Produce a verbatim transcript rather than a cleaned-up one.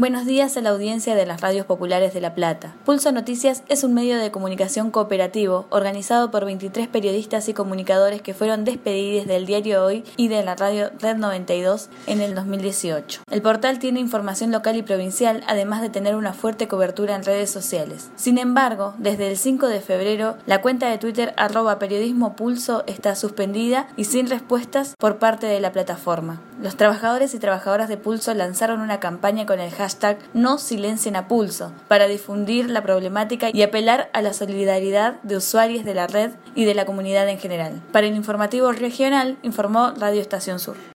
Buenos días a la audiencia de las radios populares de La Plata. Pulso Noticias es un medio de comunicación cooperativo organizado por veintitrés periodistas y comunicadores que fueron despedidos del diario Hoy y de la radio Red noventa y dos en el dos mil dieciocho. El portal tiene información local y provincial, además de tener una fuerte cobertura en redes sociales. Sin embargo, desde el cinco de febrero, la cuenta de Twitter arroba periodismo pulso está suspendida y sin respuestas por parte de la plataforma. Los trabajadores y trabajadoras de Pulso lanzaron una campaña con el hashtag No Silencien a Pulso para difundir la problemática y apelar a la solidaridad de usuarios de la red y de la comunidad en general. Para el informativo regional, informó Radio Estación Sur.